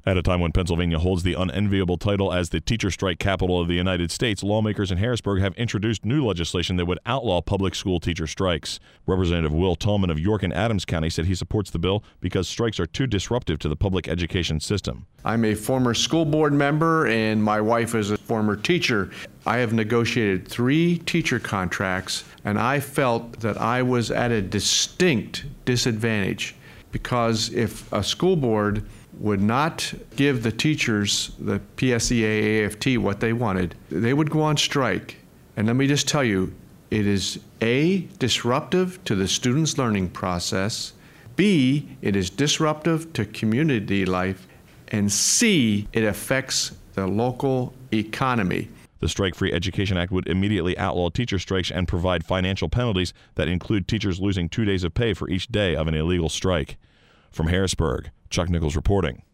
At a time when Pennsylvania holds the unenviable title as the teacher strike capital of the United States, lawmakers in Harrisburg have introduced new legislation that would outlaw public school teacher strikes. Representative Will Tallman of York and Adams County said he supports the bill because strikes are too disruptive to the public education system. I'm a former school board member and my wife is a former teacher. I have negotiated 3 teacher contracts and I felt that I was at a distinct disadvantage because if a school board would not give the teachers, the PSEA, AFT, what they wanted, they would go on strike. And let me just tell you, it is A, disruptive to the students' learning process, B, it is disruptive to community life, and C, it affects the local economy. The Strike-Free Education Act would immediately outlaw teacher strikes and provide financial penalties that include teachers losing 2 days of pay for each day of an illegal strike. From Harrisburg, Chuck Nichols reporting.